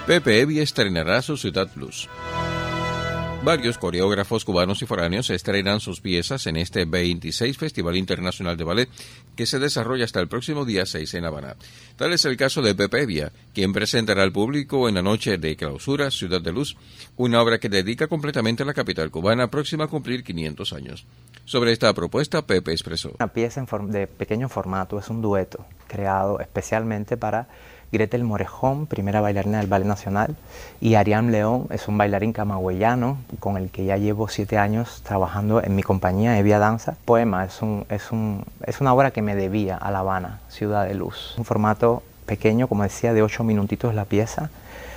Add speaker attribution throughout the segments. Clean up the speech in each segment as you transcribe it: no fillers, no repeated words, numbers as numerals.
Speaker 1: Pepe Evia estrenará su Ciudad Luz. Varios coreógrafos cubanos y foráneos estrenan sus piezas en este 26 Festival Internacional de Ballet que se desarrolla hasta el próximo día 6 en La Habana. Tal es el caso de Pepe Evia, quien presentará al público en la noche de clausura Ciudad de Luz, una obra que dedica completamente a la capital cubana próxima a cumplir 500 años. Sobre esta propuesta, Pepe expresó:
Speaker 2: Una pieza de pequeño formato, es un dueto creado especialmente para Gretel Morejón, primera bailarina del Ballet Nacional, y Ariam León, es un bailarín camagüeyano con el que ya llevo 7 años trabajando en mi compañía Evia Danza. Poema es una obra que me debía a La Habana, Ciudad de Luz. Un formato pequeño, como decía, de 8 minutitos la pieza,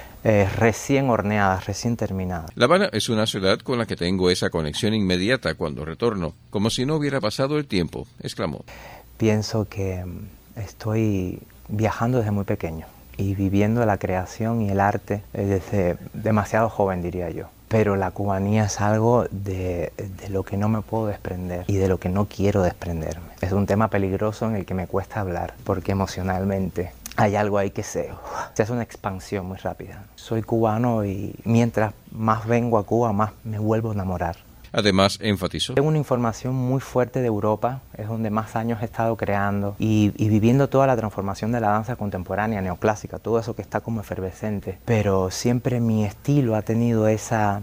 Speaker 2: recién horneada, recién terminada.
Speaker 1: La Habana es una ciudad con la que tengo esa conexión inmediata cuando retorno, como si no hubiera pasado el tiempo, exclamó.
Speaker 2: Pienso que estoy viajando desde muy pequeño y viviendo la creación y el arte desde demasiado joven, diría yo. Pero la cubanía es algo de lo que no me puedo desprender y de lo que no quiero desprenderme. Es un tema peligroso en el que me cuesta hablar porque emocionalmente hay algo ahí que se hace una expansión muy rápida. Soy cubano y mientras más vengo a Cuba, más me vuelvo a enamorar.
Speaker 1: Además, enfatizó:
Speaker 2: tengo una información muy fuerte de Europa, es donde más años he estado creando y viviendo toda la transformación de la danza contemporánea, neoclásica, todo eso que está como efervescente. Pero siempre mi estilo ha tenido esa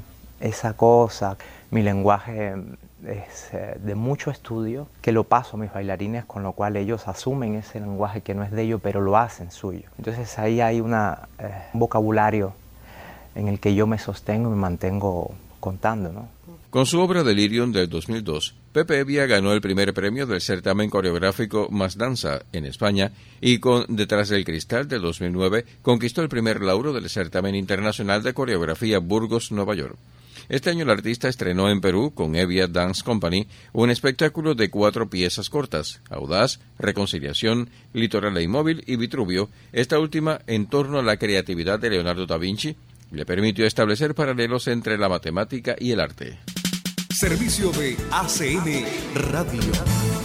Speaker 2: cosa, mi lenguaje es de mucho estudio, que lo paso a mis bailarines, con lo cual ellos asumen ese lenguaje que no es de ellos, pero lo hacen suyo. Entonces ahí hay un vocabulario en el que yo me sostengo y me mantengo contando, ¿no?
Speaker 1: Con su obra Delirium del 2002, Pepe Evia ganó el primer premio del certamen coreográfico Más Danza en España y con Detrás del Cristal del 2009 conquistó el primer lauro del certamen internacional de coreografía Burgos, Nueva York. Este año el artista estrenó en Perú, con Evia Dance Company, un espectáculo de 4 piezas cortas: Audaz, Reconciliación, Litoral e Inmóvil y Vitruvio, esta última en torno a la creatividad de Leonardo da Vinci. Le permitió establecer paralelos entre la matemática y el arte.
Speaker 3: Servicio de ACN Radio.